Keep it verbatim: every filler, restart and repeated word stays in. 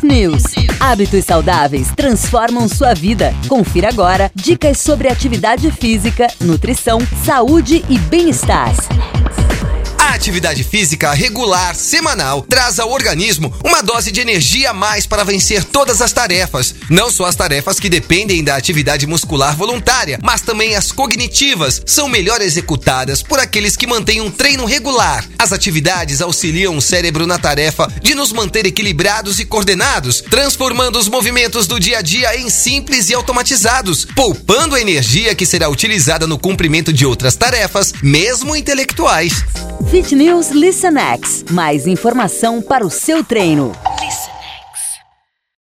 News. Hábitos saudáveis transformam sua vida. Confira agora dicas sobre atividade física, nutrição, saúde e bem-estar. A atividade física regular, semanal, traz ao organismo uma dose de energia a mais para vencer todas as tarefas. Não só as tarefas que dependem da atividade muscular voluntária, mas também as cognitivas são melhor executadas por aqueles que mantêm um treino regular. As atividades auxiliam o cérebro na tarefa de nos manter equilibrados e coordenados, transformando os movimentos do dia a dia em simples e automatizados, poupando a energia que será utilizada no cumprimento de outras tarefas, mesmo intelectuais. Fit News Listen X. Mais informação para o seu treino. Listen.